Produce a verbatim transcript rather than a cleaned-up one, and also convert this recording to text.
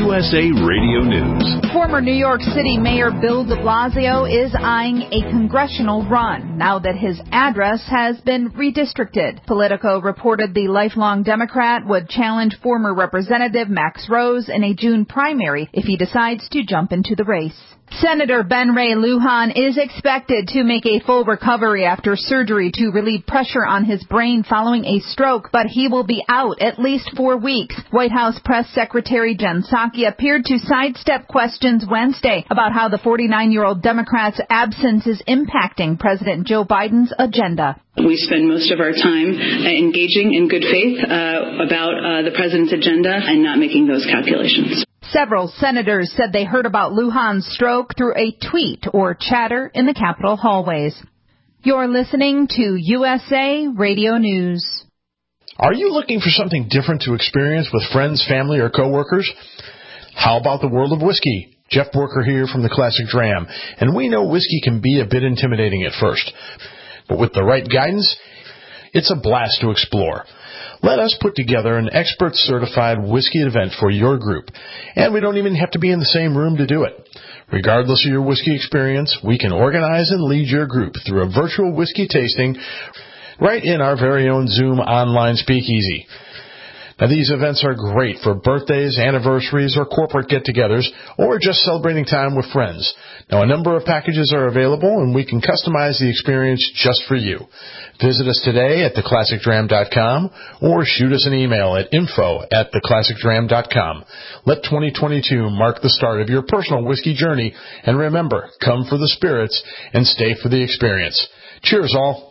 U S A Radio News. Former New York City Mayor Bill de Blasio is eyeing a congressional run now that his address has been redistricted. Politico reported the lifelong Democrat would challenge former Representative Max Rose in a June primary if he decides to jump into the race. Senator Ben Ray Lujan is expected to make a full recovery after surgery to relieve pressure on his brain following a stroke, but he will be out at least four weeks. White House Press Secretary Jen Psaki appeared to sidestep questions Wednesday about how the forty-nine-year-old Democrat's absence is impacting President Joe Biden's agenda. We spend most of our time engaging in good faith uh, about uh, the president's agenda and not making those calculations. Several senators said they heard about Lujan's stroke through a tweet or chatter in the Capitol hallways. You're listening to U S A Radio News. Are you looking for something different to experience with friends, family, or coworkers? How about the world of whiskey? Jeff Borker here from the Classic Dram, and we know whiskey can be a bit intimidating at first, but with the right guidance, it's a blast to explore. Let us put together an expert-certified whiskey event for your group, and we don't even have to be in the same room to do it. Regardless of your whiskey experience, we can organize and lead your group through a virtual whiskey tasting right in our very own Zoom online speakeasy. Now, these events are great for birthdays, anniversaries, or corporate get-togethers, or just celebrating time with friends. Now, a number of packages are available, and we can customize the experience just for you. Visit us today at the classic dram dot com, or shoot us an email at info at the classic dram dot com. Let twenty twenty-two mark the start of your personal whiskey journey, and remember, come for the spirits and stay for the experience. Cheers, all.